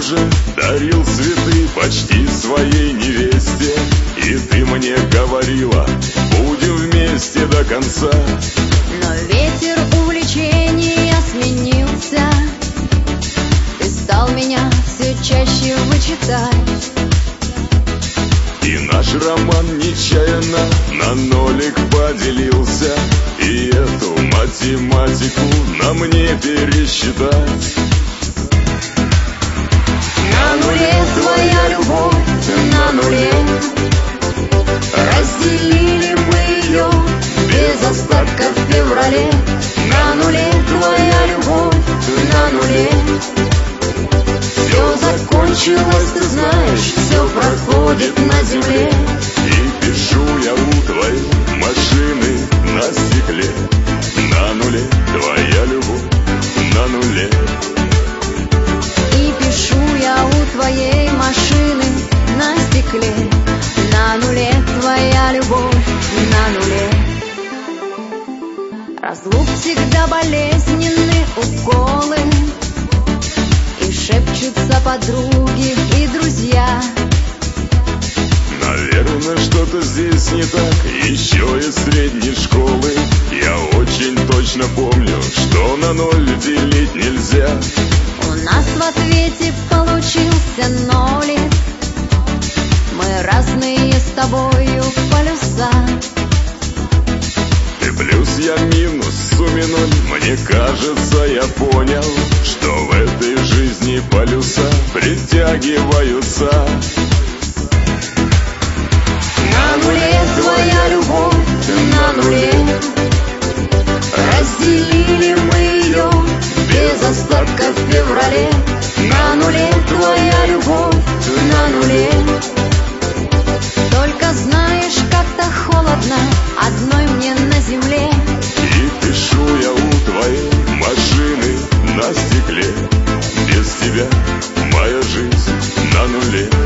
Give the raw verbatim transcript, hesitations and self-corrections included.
же дарил цветы почти своей невесте, и ты мне говорила, будем вместе до конца. Но ветер увлечения сменился, ты стал меня все чаще вычитать. И наш роман нечаянно на нолик поделился, и эту математику на мне пересчитать. На нуле твоя любовь, на нуле разделили мы ее без остатка в феврале. На нуле твоя любовь, на нуле все закончилось, ты знаешь, все проходит на земле. И пишу я у твоей машины на стекле, на нуле твоя любовь, на нуле. И пишу я у твоей машины на стекле, на нуле твоя любовь, на нуле. Разлук всегда болезненны уколы, и шепчутся подруги и друзья. Наверное, что-то здесь не так, еще из средней школы. Я очень точно помню, что на ноль делить нельзя. У нас в ответе получился нолик, мы разные с тобою полюса. Ты плюс, я минус, в сумме ноль. Мне кажется, я понял, что в этой жизни полюса притягиваются. На нуле твоя любовь, на нуле разделили мы ее без остатка в феврале. На нуле твоя любовь, на нуле. Только знаешь, как-то холодно одной мне на земле. И пишу я у твоей машины на стекле, без тебя моя жизнь на нуле.